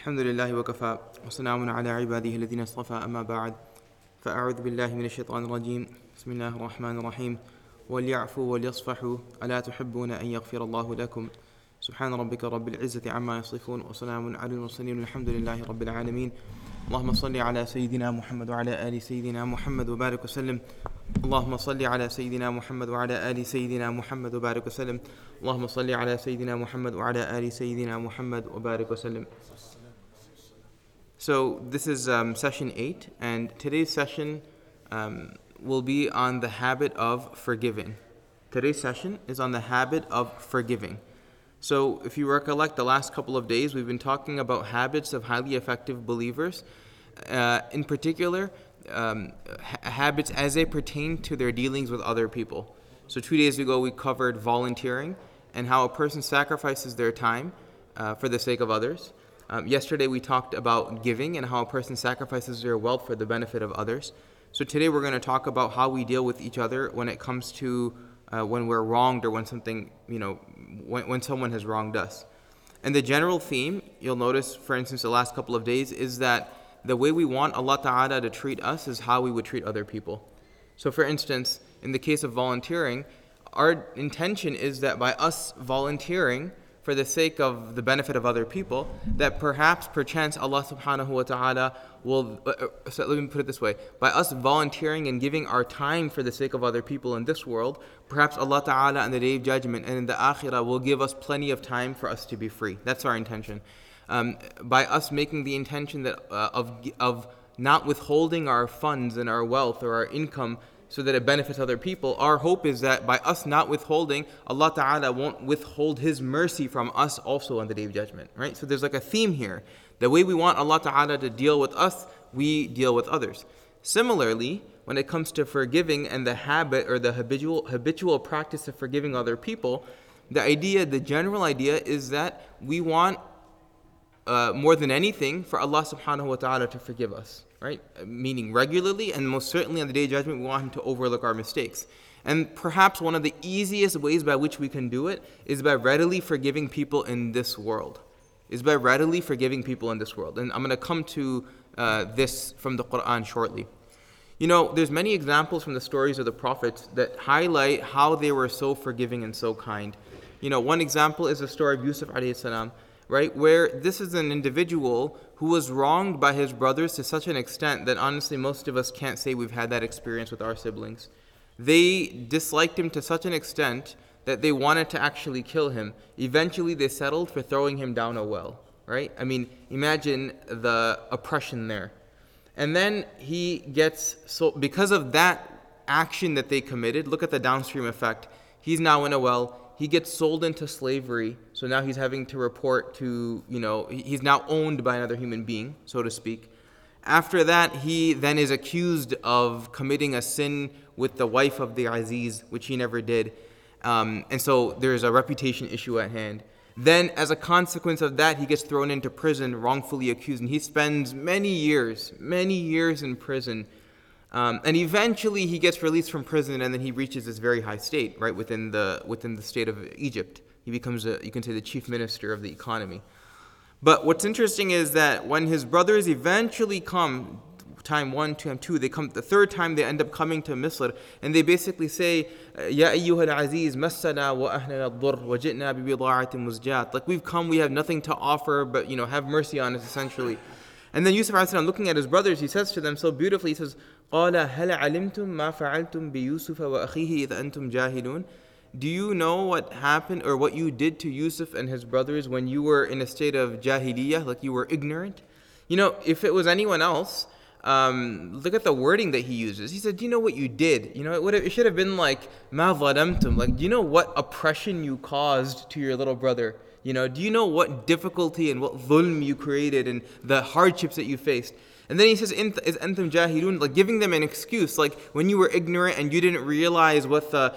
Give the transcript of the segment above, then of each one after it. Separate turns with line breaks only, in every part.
الحمد لله وكفى وسلام على عباده الذين اصطفى أما بعد فأعوذ بالله من الشيطان الرجيم بسم الله الرحمن الرحيم وليعفوا وليصفحوا ألا تحبون أن يغفر الله لكم سبحان ربك رب العزة عما يصفون وسلام على المرسلين الحمد لله رب العالمين اللهم صل على سيدنا محمد وعلى آل سيدنا محمد وبارك وسلم اللهم صل على سيدنا محمد وعلى آل سيدنا محمد وبارك وسلم اللهم صل على سيدنا محمد وعلى آل سيدنا محمد وبارك وسلم. So this is session 8, and today's session will be on the habit of forgiving. Today's session is on the habit of forgiving. So if you recollect the last couple of days, we've been talking about habits of highly effective believers, in particular habits as they pertain to their dealings with other people. So 2 days ago we covered volunteering and how a person sacrifices their time for the sake of others. Yesterday we talked about giving and how a person sacrifices their wealth for the benefit of others. So today we're going to talk about how we deal with each other when it comes to when we're wronged or when something, when someone has wronged us. And the general theme, you'll notice, for instance, the last couple of days, is that the way we want Allah Ta'ala to treat us is how we would treat other people. So for instance, in the case of volunteering, our intention is that by us volunteering for the sake of the benefit of other people, that perchance Allah subhanahu wa ta'ala will, so let me put it this way, by us volunteering and giving our time for the sake of other people in this world, perhaps Allah ta'ala on the Day of Judgment and in the Akhirah will give us plenty of time for us to be free. That's our intention. By us making the intention that of not withholding our funds and our wealth or our income so that it benefits other people, our hope is that by us not withholding, Allah Ta'ala won't withhold His mercy from us also on the Day of Judgment, right? So there's like a theme here. The way we want Allah Ta'ala to deal with us, we deal with others. Similarly, when it comes to forgiving and the habit or the habitual practice of forgiving other people, the general idea is that we want more than anything for Allah subhanahu wa ta'ala to forgive us, right? Meaning regularly, and most certainly on the Day of Judgment we want Him to overlook our mistakes. And perhaps one of the easiest ways by which we can do it is by readily forgiving people in this world. And I'm going to come to this from the Quran shortly. There's many examples from the stories of the prophets that highlight how they were so forgiving and so kind. One example is the story of Yusuf alayhi salam, right, where this is an individual who was wronged by his brothers to such an extent that honestly most of us can't say we've had that experience with our siblings. They disliked him to such an extent that they wanted to actually kill him. Eventually they settled for throwing him down a well, right? I mean, imagine the oppression there. And then he gets, so because of that action that they committed, look at the downstream effect. He's now in a well. He gets sold into slavery, so now he's having to report to, he's now owned by another human being, so to speak. After that, he then is accused of committing a sin with the wife of the Aziz, which he never did. And so there's a reputation issue at hand. Then, as a consequence of that, he gets thrown into prison, wrongfully accused, and he spends many years in prison. And eventually he gets released from prison, and then he reaches this very high state, right, within the state of Egypt. He becomes you can say, the chief minister of the economy. But what's interesting is that when his brothers eventually come, time 1, time 2, they come the third time, they end up coming to Misr, and they basically say, Ya ayyuha al-aziz, massana wa ahlana ad-durr, wa ji'na bi bida'atin muzjat. Like, we've come, we have nothing to offer, but have mercy on us, essentially. And then Yusuf a.s. looking at his brothers, he says to them so beautifully, he says, قَالَ هَلَ عَلِمْتُم مَا فَعَلْتُم بِيُوسُفَ وَأَخِيهِ إِذْ أَنْتُمْ جَاهِلُونَ. Do you know what happened or what you did to Yusuf and his brothers when you were in a state of jahiliyyah, like you were ignorant? If it was anyone else, look at the wording that he uses. He said, do you know what you did? It should have been like, مَا ظَلَمْتُم. Like, do you know what oppression you caused to your little brother? Do you know what difficulty and what dhulm you created and the hardships that you faced? And then he says, is antum jahilun, like giving them an excuse, like when you were ignorant and you didn't realize what the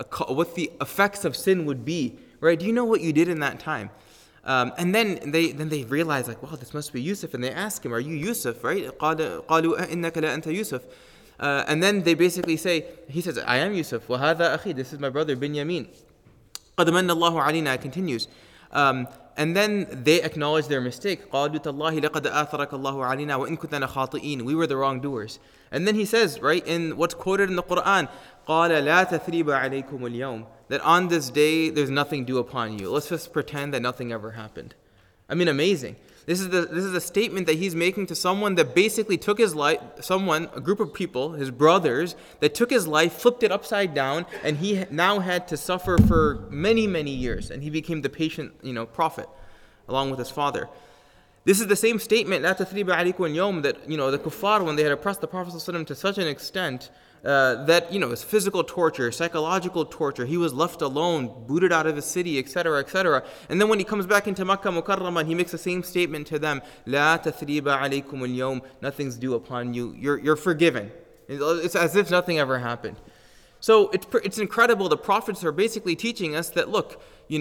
effects of sin would be, right? Do you know what you did in that time? And then they realize, like, wow, this must be Yusuf, and they ask him, are you Yusuf, right? قالوا إنك لا أنت يوسف. And then they basically say, he says, I am Yusuf. وهذا أخي, this is my brother Binyamin. قد من الله علينا, continues. And then they acknowledge their mistake. قَالُوا تَاللَّهِ لَقَدْ آثَرَكَ اللَّهُ عَلَيْنَا وَإِن كُنَّا خَاطِئِينَ. We were the wrongdoers. And then he says, right, in what's quoted in the Quran, قَالَ لَا تَثْرِيبَ عَلَيْكُمُ الْيَوْمِ, that on this day there's nothing due upon you. Let's just pretend that nothing ever happened. I mean, amazing. This is a statement that he's making to someone that basically took his life, a group of people, his brothers, that took his life, flipped it upside down, and he now had to suffer for many, many years. And he became the patient, prophet, along with his father. This is the same statement, لا تثريب عليكم اليوم, that, the kuffar, when they had oppressed the Prophet ﷺ to such an extent, that, it's physical torture, psychological torture. He was left alone, booted out of his city, etc., etc. And then when he comes back into Makkah Mukarramah, he makes the same statement to them, لا تثريب عليكم اليوم, nothing's due upon you. You're forgiven. It's as if nothing ever happened. So it's incredible. The prophets are basically teaching us that, look,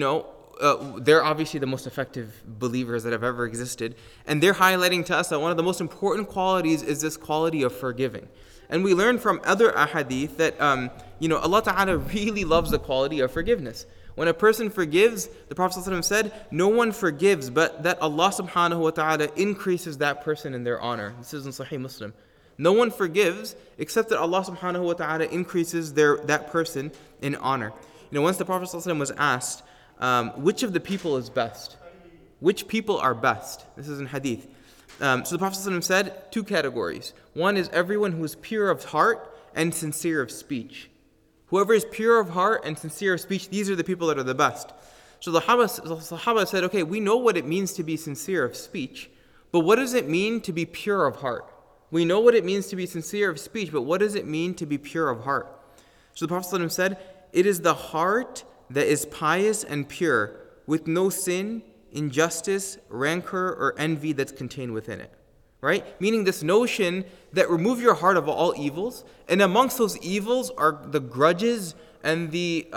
they're obviously the most effective believers that have ever existed. And they're highlighting to us that one of the most important qualities is this quality of forgiving. And we learn from other ahadith that, Allah Ta'ala really loves the quality of forgiveness. When a person forgives, the Prophet ﷺ said, no one forgives, but that Allah Subhanahu wa Ta'ala increases that person in their honor. This is in Sahih Muslim. No one forgives except that Allah Subhanahu wa Ta'ala increases that person in honor. Once the Prophet ﷺ was asked, which of the people is best? Which people are best? This is in hadith. So the Prophet ﷺ said two categories. One is everyone who is pure of heart and sincere of speech. Whoever is pure of heart and sincere of speech, these are the people that are the best. So the Sahaba said, okay, we know what it means to be sincere of speech, but what does it mean to be pure of heart? We know what it means to be sincere of speech, but what does it mean to be pure of heart? So the Prophet ﷺ said, it is the heart that is pious and pure, with no sin, injustice, rancor, or envy that's contained within it. Right? Meaning this notion that remove your heart of all evils, and amongst those evils are the grudges and the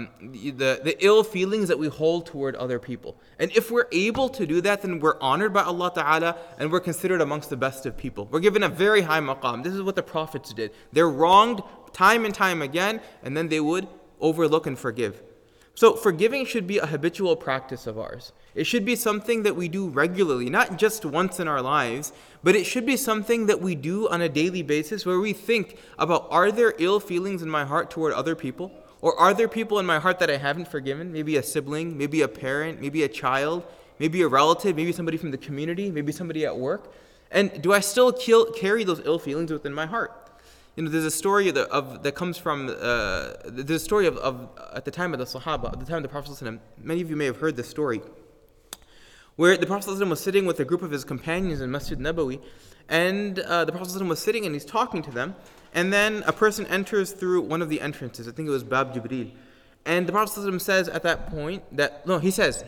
ill feelings that we hold toward other people. And if we're able to do that, then we're honored by Allah Ta'ala and we're considered amongst the best of people. We're given a very high maqam. This is what the prophets did. They're wronged time and time again, and then they would overlook and forgive. So forgiving should be a habitual practice of ours. It should be something that we do regularly, not just once in our lives, but it should be something that we do on a daily basis where we think about, are there ill feelings in my heart toward other people? Or are there people in my heart that I haven't forgiven? Maybe a sibling, maybe a parent, maybe a child, maybe a relative, maybe somebody from the community, maybe somebody at work. And do I still carry those ill feelings within my heart? There's a story that comes from there's a story of at the time of the Sahaba, at the time of the Prophet ﷺ. Many of you may have heard this story, where the Prophet ﷺ was sitting with a group of his companions in Masjid Nabawi, and the Prophet ﷺ was sitting and he's talking to them, and then a person enters through one of the entrances. I think it was Bab Jibreel, and the Prophet ﷺ says at that point he says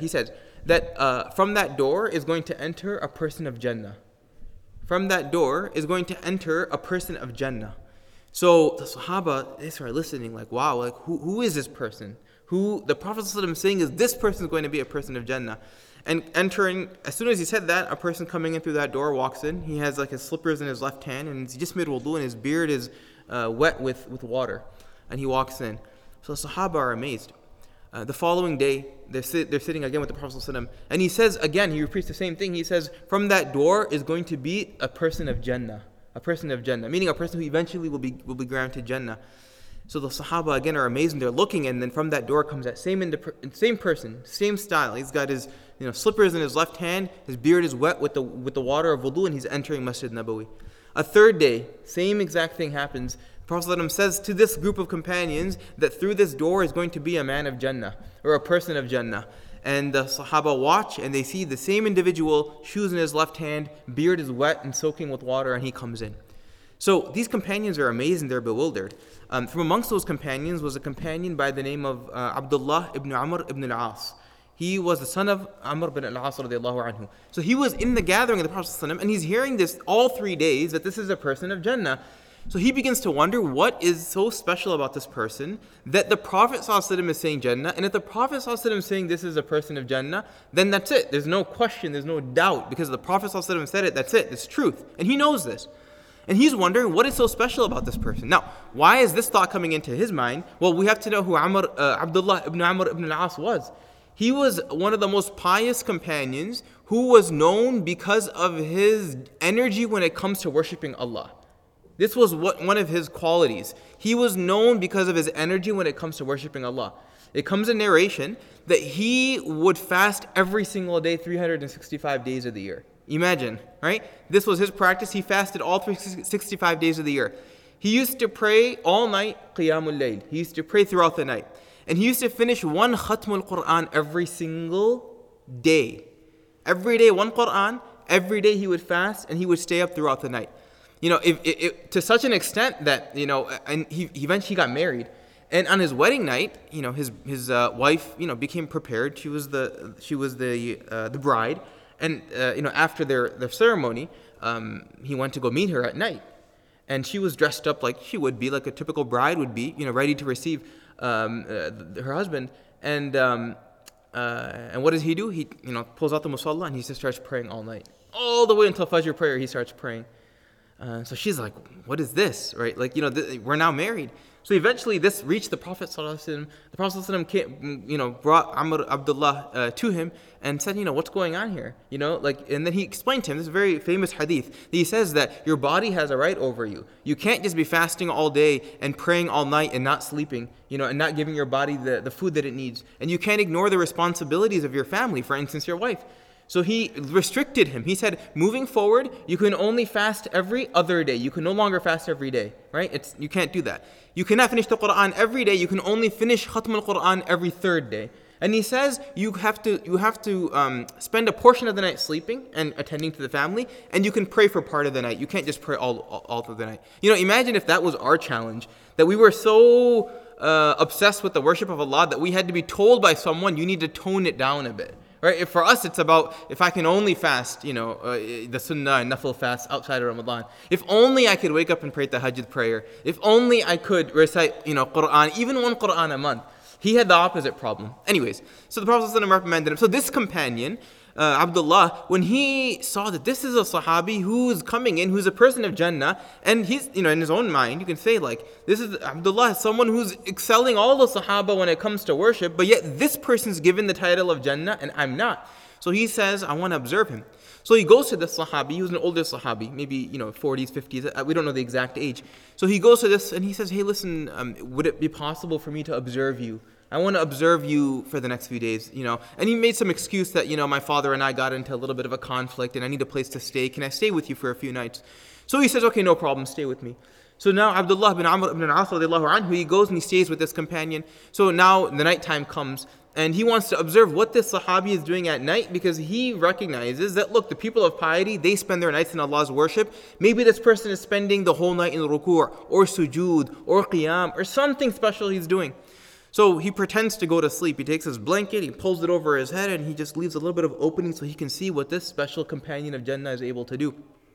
that from that door is going to enter a person of Jannah. From that door is going to enter a person of Jannah. So the Sahaba, they start listening like, wow, like who is this person? Who the Prophet ﷺ is saying is this person is going to be a person of Jannah. And entering, as soon as he said that, a person coming in through that door walks in. He has like his slippers in his left hand and he just made wudu and his beard is wet with water. And he walks in. So the Sahaba are amazed. The following day, they're sitting again with the Prophet ﷺ, and he says again, he repeats the same thing. He says, from that door is going to be a person of Jannah. A person of Jannah, meaning a person who eventually will be granted Jannah. So the Sahaba again are amazed and they're looking, and then from that door comes that same person, same style. He's got his slippers in his left hand, his beard is wet with the water of wudu, and he's entering Masjid Nabawi. A third day, same exact thing happens. The Prophet ﷺ says to this group of companions that through this door is going to be a man of Jannah, or a person of Jannah. And the Sahaba watch and they see the same individual, shoes in his left hand, beard is wet and soaking with water, and he comes in. So these companions are amazed and they're bewildered. From amongst those companions was a companion by the name of Abdullah ibn Amr ibn al-As. He was the son of Amr ibn al-As radiallahu anhu. So he was in the gathering of the Prophet ﷺ, and he's hearing this all 3 days that this is a person of Jannah. So he begins to wonder what is so special about this person that the Prophet ﷺ is saying Jannah, and if the Prophet ﷺ is saying this is a person of Jannah, then that's it. There's no question, there's no doubt, because the Prophet ﷺ said it, that's it, it's truth. And he knows this. And he's wondering what is so special about this person. Now, why is this thought coming into his mind? Well, we have to know who Abdullah ibn Amr ibn al-As was. He was one of the most pious companions who was known because of his energy when it comes to worshiping Allah. This was one of his qualities. He was known because of his energy when it comes to worshiping Allah. It comes in narration that he would fast every single day, 365 days of the year. Imagine, right? This was his practice. He fasted all 365 days of the year. He used to pray all night, Qiyamul Layl. He used to pray throughout the night. And he used to finish one Khatmul Quran every single day. Every day, one Quran. Every day he would fast and he would stay up throughout the night. To such an extent that, and he eventually got married. And on his wedding night, his wife, became prepared. She was the bride. And, after their ceremony, he went to go meet her at night. And she was dressed up like she would be, like a typical bride would be, ready to receive her husband. And what does he do? He, pulls out the musalla and he just starts praying all night. All the way until Fajr prayer, he starts praying. So she's like, what is this, right? Like, we're now married. So eventually this reached the Prophet ﷺ. The Prophet ﷺ came, brought Amr Abdullah to him and said, what's going on here? And then he explained to him this very famous hadith. He says that your body has a right over you. You can't just be fasting all day and praying all night and not sleeping, and not giving your body the food that it needs. And you can't ignore the responsibilities of your family, for instance, your wife. So he restricted him. He said, moving forward, you can only fast every other day. You can no longer fast every day, right? You can't do that. You cannot finish the Quran every day. You can only finish Khatm al-Quran every third day. And he says you have to spend a portion of the night sleeping and attending to the family, and you can pray for part of the night. You can't just pray all through the night. Imagine if that was our challenge, that we were so obsessed with the worship of Allah that we had to be told by someone, you need to tone it down a bit. Right? For us, it's about if I can only fast, the sunnah and nafil fast outside of Ramadan. If only I could wake up and pray tahajjud prayer. If only I could recite, Quran, even one Quran a month. He had the opposite problem. Anyways, so the Prophet ﷺ reprimanded him. So this companion, Abdullah, when he saw that this is a Sahabi who's coming in, who's a person of Jannah, and he's, in his own mind, you can say this is Abdullah, someone who's excelling all the Sahaba when it comes to worship, but yet this person's given the title of Jannah and I'm not. So he says, I want to observe him. So he goes to this Sahabi, he was an older Sahabi, maybe, 40s, 50s, we don't know the exact age. So he goes to this and he says, hey, listen, would it be possible for me to observe you? I want to observe you for the next few days, And he made some excuse that, my father and I got into a little bit of a conflict and I need a place to stay. Can I stay with you for a few nights? So he says, okay, no problem, stay with me. So now Abdullah bin Amr ibn al-As radiallahu anhu, he goes and he stays with this companion. So now the nighttime comes and he wants to observe what this Sahabi is doing at night because he recognizes that, look, the people of piety, they spend their nights in Allah's worship. Maybe this person is spending the whole night in ruku' or sujood or qiyam or something special he's doing. So he pretends to go to sleep. He takes his blanket, he pulls it over his head, and he just leaves a little bit of opening so he can see what this special companion of Jannah is able to do.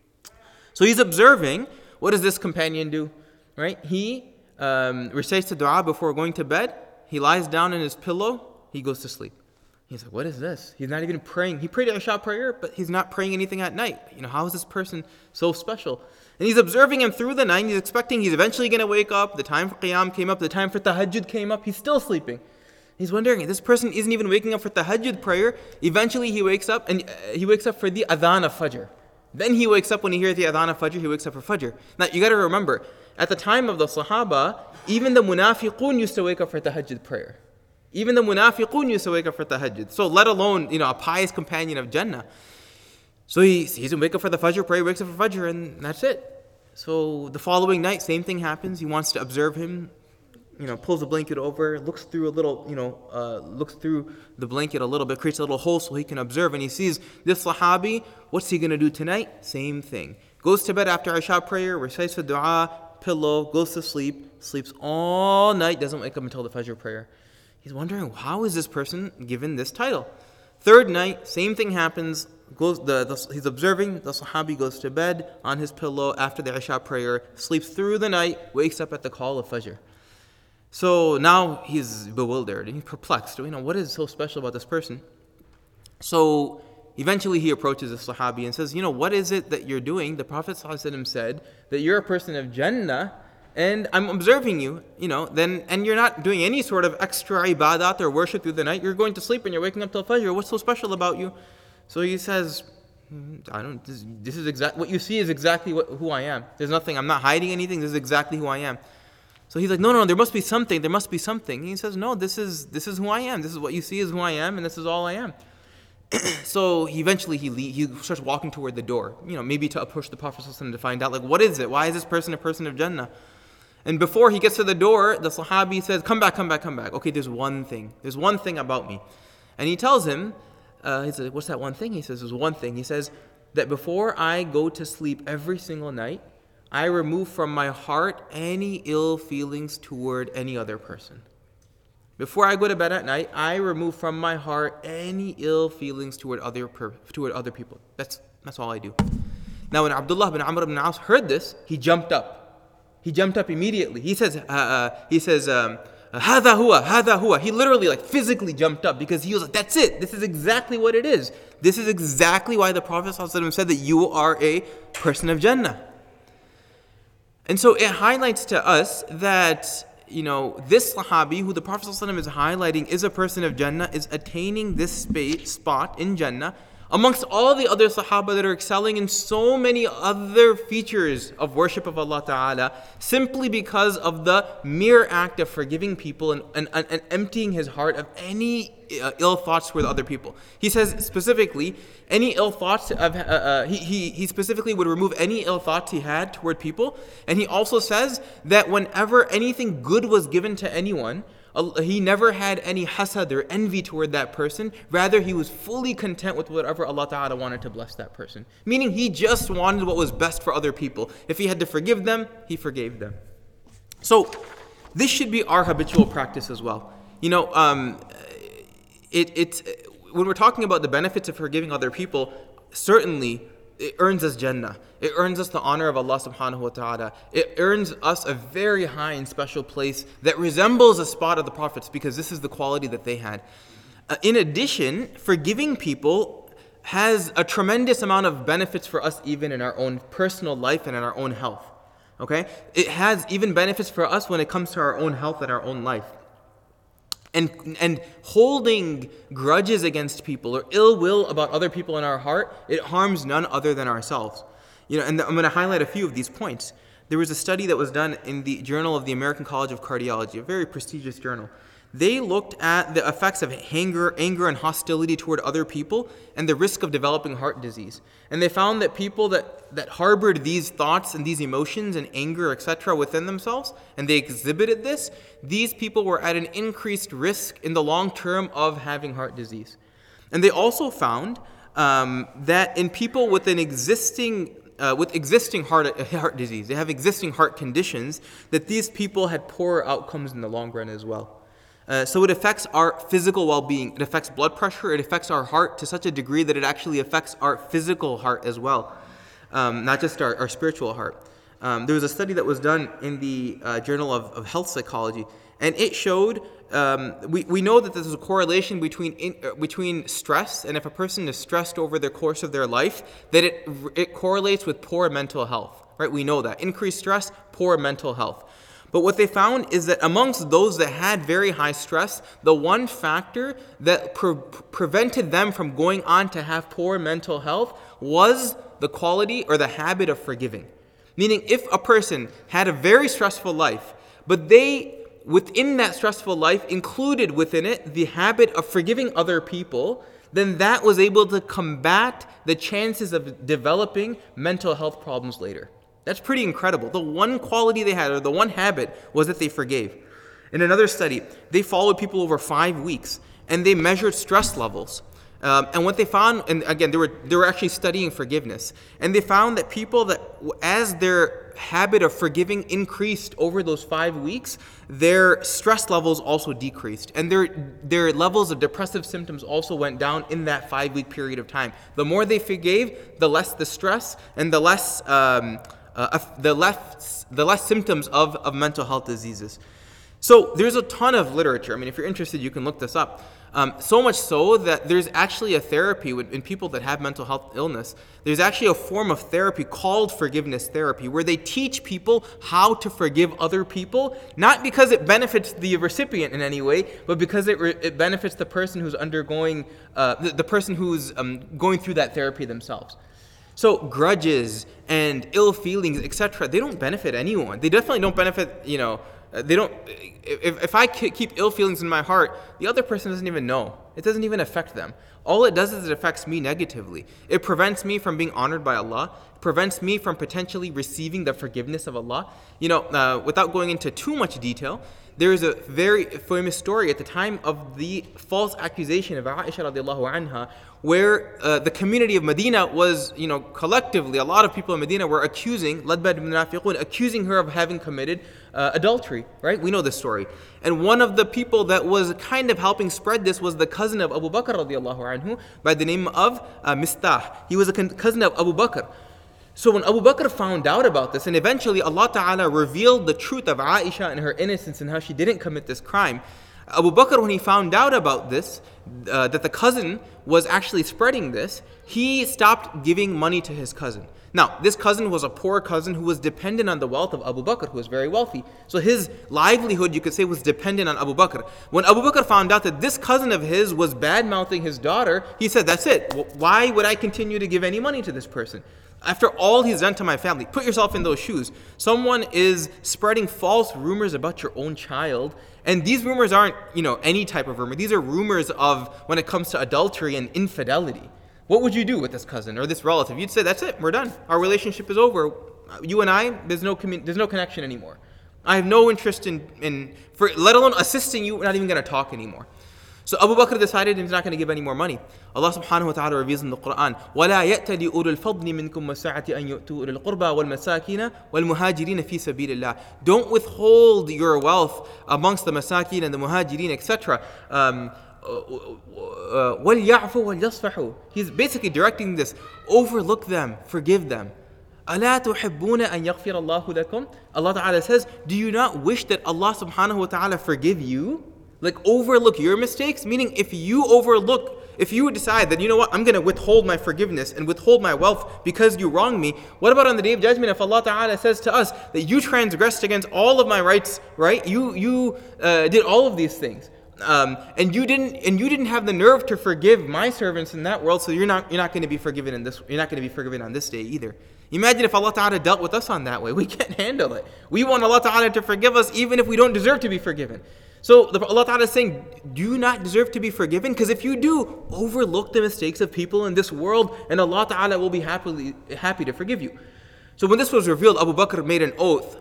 So he's observing. What does this companion do? Right? He recites the dua before going to bed. He lies down in his pillow. He goes to sleep. He's like, what is this? He's not even praying. He prayed Isha prayer, but he's not praying anything at night. How is this person so special? And he's observing him through the night. He's expecting he's eventually going to wake up. The time for Qiyam came up. The time for Tahajjud came up. He's still sleeping. He's wondering, this person isn't even waking up for Tahajjud prayer. Eventually he wakes up, and he wakes up for the Adhan of Fajr. Then he wakes up when he hears the Adhan of Fajr, he wakes up for Fajr. Now you got to remember, at the time of the Sahaba, even the Munafiqun used to wake up for Tahajjud prayer. Even the Munafiqun used to wake up for Tahajjud. So let alone, a pious companion of Jannah. So he's going to wake up for the Fajr prayer, wakes up for Fajr, and that's it. So the following night, same thing happens. He wants to observe him, pulls the blanket over, looks through looks through the blanket a little bit, creates a little hole so he can observe, and he sees this Sahabi. What's he going to do tonight? Same thing. Goes to bed after Isha prayer, recites the dua, pillow, goes to sleep, sleeps all night, doesn't wake up until the Fajr prayer. He's wondering, how is this person given this title? Third night, same thing happens. He's observing, the Sahabi goes to bed on his pillow after the Isha prayer, sleeps through the night, wakes up at the call of Fajr. So now he's bewildered and he's perplexed. What is so special about this person? So eventually he approaches the Sahabi and says, what is it that you're doing? The Prophet ﷺ said that you're a person of Jannah and I'm observing you, then, and you're not doing any sort of extra ibadat or worship through the night, you're going to sleep and you're waking up till Fajr, what's so special about you? So he says, this is exactly, what you see is exactly who I am. There's nothing, I'm not hiding anything, this is exactly who I am. So he's like, no, there must be something. And he says, no, this is who I am. This is what you see is who I am, and this is all I am. So he starts walking toward the door, maybe to approach the Prophet ﷺ to find out, like, what is it? Why is this person a person of Jannah? And before he gets to the door, the Sahabi says, come back. Okay, there's one thing about me. And he tells him, he says, what's that one thing? He says, there's one thing. He says that before I go to sleep every single night, I remove from my heart any ill feelings toward any other person. Before I go to bed at night, I remove from my heart any ill feelings toward other people. That's all I do. Now when Abdullah bin Amr ibn As heard this, he jumped up. He jumped up immediately. He says, Hada huwa. He literally physically jumped up because he was like, that's it. This is exactly what it is. This is exactly why the Prophet ﷺ said that you are a person of Jannah. And so it highlights to us that, this Sahabi who the Prophet ﷺ is highlighting is a person of Jannah, is attaining this spot in Jannah amongst all the other Sahaba that are excelling in so many other features of worship of Allah Ta'ala, simply because of the mere act of forgiving people and emptying his heart of any ill thoughts toward other people. He says specifically, any ill thoughts he specifically would remove any ill thoughts he had toward people. And he also says that whenever anything good was given to anyone, he never had any hasad or envy toward that person. Rather, he was fully content with whatever Allah Ta'ala wanted to bless that person. Meaning he just wanted what was best for other people. If he had to forgive them, he forgave them. So this should be our habitual practice as well. It's when we're talking about the benefits of forgiving other people, certainly it earns us Jannah. It earns us the honor of Allah subhanahu wa ta'ala. It earns us a very high and special place that resembles a spot of the Prophets, because this is the quality that they had. In addition, forgiving people has a tremendous amount of benefits for us even in our own personal life and in our own health. Okay? It has even benefits for us when it comes to our own health and our own life. And holding grudges against people or ill will about other people in our heart, it harms none other than ourselves. And I'm going to highlight a few of these points. There was a study that was done in the Journal of the American College of Cardiology, a very prestigious journal. They looked at the effects of anger and hostility toward other people and the risk of developing heart disease. And they found that people that harbored these thoughts and these emotions and anger, etc. within themselves, and they exhibited this, these people were at an increased risk in the long term of having heart disease. And they also found that in people with existing heart disease, they have existing heart conditions, that these people had poorer outcomes in the long run as well. So it affects our physical well-being. It affects blood pressure. It affects our heart to such a degree that it actually affects our physical heart as well, not just our spiritual heart. There was a study that was done in the Journal of Health Psychology, and it showed, we know that there's a correlation between stress, and if a person is stressed over the course of their life, that it correlates with poor mental health. Right? We know that. Increased stress, poor mental health. But what they found is that amongst those that had very high stress, the one factor that prevented them from going on to have poor mental health was the quality or the habit of forgiving. Meaning, if a person had a very stressful life, but they, within that stressful life, included within it the habit of forgiving other people, then that was able to combat the chances of developing mental health problems later. That's pretty incredible. The one quality they had, or the one habit, was that they forgave. In another study, they followed people over 5 weeks, and they measured stress levels. And what they found, and again, they were actually studying forgiveness, and they found that people that, as their habit of forgiving increased over those 5 weeks, their stress levels also decreased, and their levels of depressive symptoms also went down in that 5-week period of time. The more they forgave, the less the stress and the less symptoms of mental health diseases. So there's a ton of literature. I mean, if you're interested, you can look this up. So much so that there's actually a therapy in people that have mental health illness. There's actually a form of therapy called forgiveness therapy, where they teach people how to forgive other people, not because it benefits the recipient in any way, but because it benefits the person who's undergoing, the person who's going through that therapy themselves. So grudges and ill feelings, etc., they don't benefit anyone. They definitely don't benefit, they don't. If I keep ill feelings in my heart, the other person doesn't even know. It doesn't even affect them. All it does is it affects me negatively. It prevents me from being honored by Allah. It prevents me from potentially receiving the forgiveness of Allah. Without going into too much detail, there is a very famous story at the time of the false accusation of Aisha radiallahu anha, where the community of Medina was, collectively, a lot of people in Medina were accusing, led by the munafiqun, accusing her of having committed adultery, right? We know this story. And one of the people that was kind of helping spread this was the cousin of Abu Bakr radiallahu anhu by the name of Mistah. He was a cousin of Abu Bakr. So when Abu Bakr found out about this, and eventually Allah Ta'ala revealed the truth of Aisha and her innocence and how she didn't commit this crime, Abu Bakr, when he found out about this, that the cousin was actually spreading this, he stopped giving money to his cousin. Now, this cousin was a poor cousin who was dependent on the wealth of Abu Bakr, who was very wealthy. So his livelihood, you could say, was dependent on Abu Bakr. When Abu Bakr found out that this cousin of his was bad-mouthing his daughter, he said, that's it. Why would I continue to give any money to this person? After all he's done to my family, put yourself in those shoes. Someone is spreading false rumors about your own child, and these rumors aren't, any type of rumor. These are rumors of when it comes to adultery and infidelity. What would you do with this cousin or this relative? You'd say, that's it, we're done. Our relationship is over. You and I, there's no connection anymore. I have no interest let alone assisting you, we're not even going to talk anymore. So Abu Bakr decided he's not going to give any more money. Allah subhanahu wa ta'ala reveals in the Quran, وَلَا يَأْتَلِ أُولُو الْفَضْلِ مِنْكُمْ وَالسَّعَةِ أَنْ يُؤْتُوا أُولِي الْقُرْبَى وَالْمَسَاكِينَ وَالْمُهَاجِرِينَ فِي سَبِيلِ اللَّهِ. Don't withhold your wealth amongst the masakin and the muhajirin, etc. وَلْيَعْفُوا وَلْيَصْفَحُوا. He's basically directing this. Overlook them, forgive them. أَلَا تُحِبُّونَ أَنْ يَغْفِرَ اللَّهُ لَكُمْ. Allah Ta'ala says, do you not wish that Allah subhanahu wa ta'ala forgive you? Like overlook your mistakes, meaning if you decide that, I'm going to withhold my forgiveness and withhold my wealth because you wronged me, what about on the Day of Judgment if Allah Ta'ala says to us that you transgressed against all of my rights, right? You did all of these things. And you didn't have the nerve to forgive my servants in that world, so you're not going to be forgiven you're not going to be forgiven on this day either. Imagine if Allah Ta'ala dealt with us on that way. We can't handle it. We want Allah Ta'ala to forgive us even if we don't deserve to be forgiven. So Allah Ta'ala is saying, do you not deserve to be forgiven? Because if you do, overlook the mistakes of people in this world, and Allah Ta'ala will be happy to forgive you. So when this was revealed, Abu Bakr made an oath.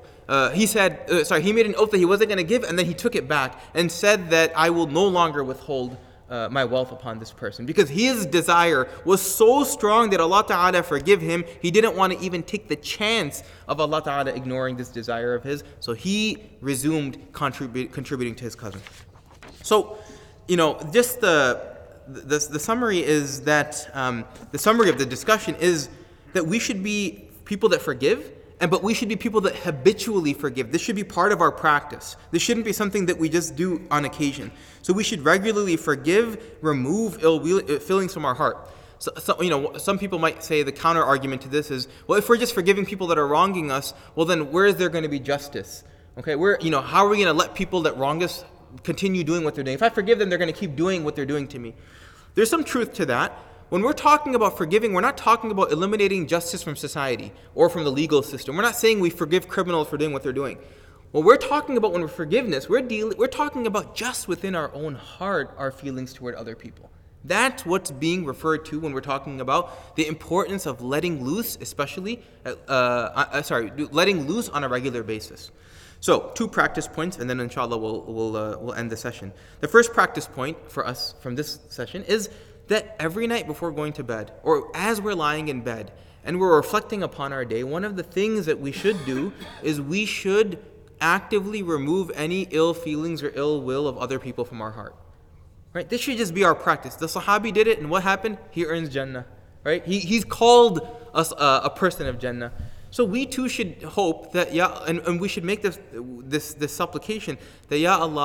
He made an oath that he wasn't going to give, and then he took it back and said that I will no longer withhold my wealth upon this person, because his desire was so strong that Allah Ta'ala forgive him. He didn't want to even take the chance of Allah Ta'ala ignoring this desire of his, so he resumed contributing to his cousin. So, just the summary is that the summary of the discussion is that we should be people that forgive, but we should be people that habitually forgive. This should be part of our practice. This shouldn't be something that we just do on occasion. So we should regularly forgive, remove ill feelings from our heart. So, some people might say the counter argument to this is, well, if we're just forgiving people that are wronging us, well then where is there going to be justice? Okay, how are we going to let people that wrong us continue doing what they're doing? If I forgive them, they're going to keep doing what they're doing to me. There's some truth to that. When we're talking about forgiving, we're not talking about eliminating justice from society or from the legal system. We're not saying we forgive criminals for doing what they're doing. What we're talking about when we're forgiveness, we're talking about just within our own heart, our feelings toward other people. That's what's being referred to when we're talking about the importance of letting loose, letting loose on a regular basis. So, 2 practice points, and then inshallah we'll end the session. The first practice point for us from this session is that every night before going to bed, or as we're lying in bed, and we're reflecting upon our day, one of the things that we should do is we should actively remove any ill feelings or ill will of other people from our heart. Right? This should just be our practice. The Sahabi did it, and what happened? He earns Jannah. Right? He's called us a person of Jannah. So we too should hope that and we should make this supplication that, Ya Allah,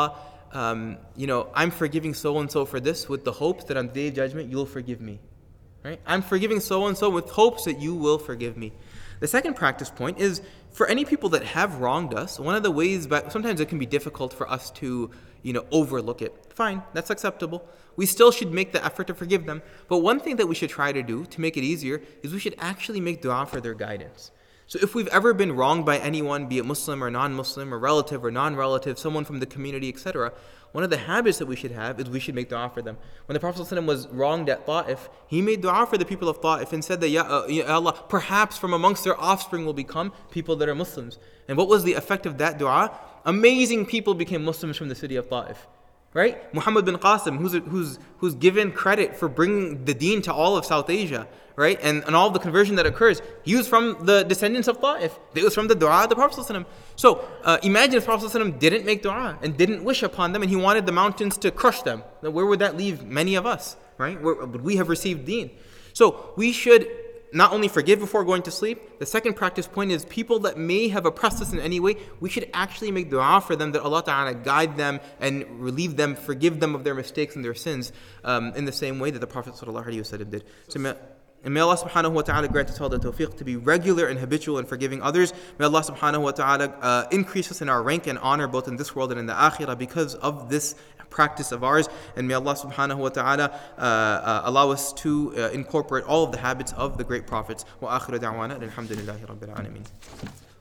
I'm forgiving so and so for this with the hopes that on the day of judgment you'll forgive me. Right? I'm forgiving so and so with hopes that you will forgive me. The second practice point is for any people that have wronged us, one of the ways, but sometimes it can be difficult for us to, overlook it. Fine, that's acceptable. We still should make the effort to forgive them. But one thing that we should try to do to make it easier is we should actually make dua for their guidance. So if we've ever been wronged by anyone, be it Muslim or non-Muslim or relative or non-relative, someone from the community, etc., one of the habits that we should have is we should make dua for them. When the Prophet ﷺ was wronged at Ta'if, he made dua for the people of Ta'if and said that, Ya Allah, perhaps from amongst their offspring will become people that are Muslims. And what was the effect of that dua? Amazing people became Muslims from the city of Ta'if. Right? Muhammad bin Qasim, who's given credit for bringing the deen to all of South Asia, right? And all of the conversion that occurs, he was from the descendants of Ta'if. It was from the dua of the Prophet ﷺ. So imagine if the Prophet ﷺ didn't make dua and didn't wish upon them and he wanted the mountains to crush them. Now, where would that leave many of us, right? Where would we have received deen? So we should not only forgive before going to sleep, the second practice point is people that may have oppressed us in any way, we should actually make dua for them that Allah Ta'ala guide them and relieve them, forgive them of their mistakes and their sins in the same way that the Prophet ﷺ did. So may Allah subhanahu wa ta'ala grant us all the tawfiq to be regular and habitual in forgiving others. May Allah subhanahu wa ta'ala increase us in our rank and honor both in this world and in the akhirah because of this practice of ours, and may Allah subhanahu wa ta'ala allow us to incorporate all of the habits of the great prophets. Wa akhiru da'wana alhamdulillahi rabbil alameen.